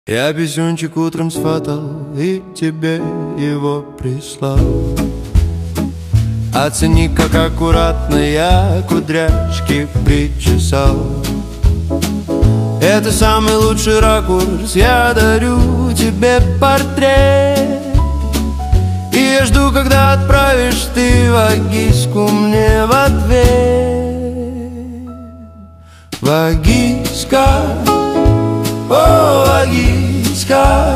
Я писюнчик утром сфотал и тебе его прислал. Оцени, как аккуратно я кудряшки причесал. Это самый лучший ракурс, я дарю тебе портрет. И я жду, когда отправишь ты вагиску мне в ответ. Вагиска, о, вагиска,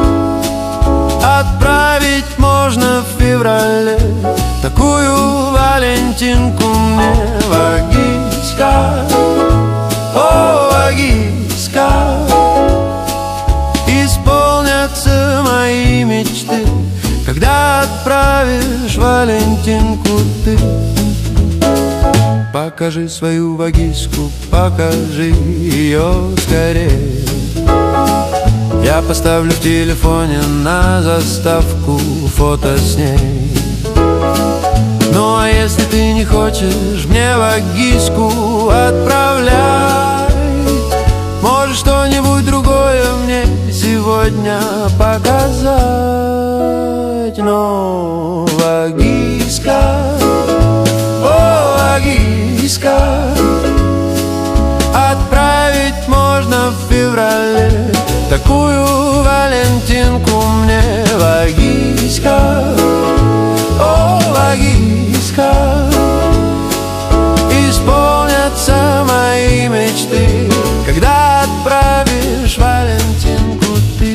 отправить можно в феврале такую валентинку мне. Вагиска, о, вагиска, исполнятся мои мечты, когда отправишь валентинку ты. Покажи свою вагиску, покажи ее скорее. Я поставлю в телефоне на заставку фото с ней. Ну а если ты не хочешь мне вагиску отправлять, можешь что-нибудь другое мне сегодня показать. Но вагиска, о, вагиска, отправить можно в феврале такую валентинку мне. Вагиска, о, вагиска, исполнятся мои мечты, когда отправишь валентинку ты.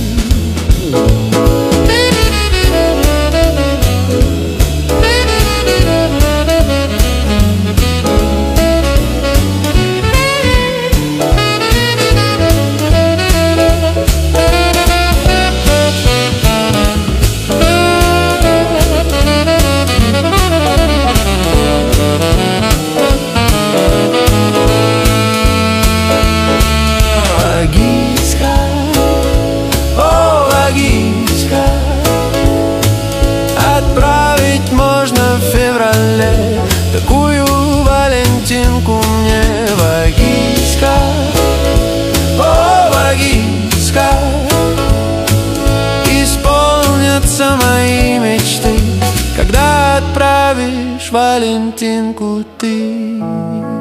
Отправить можно в феврале такую валентинку мне. Вагиска, о, вагиска, исполнятся мои мечты, когда отправишь валентинку ты.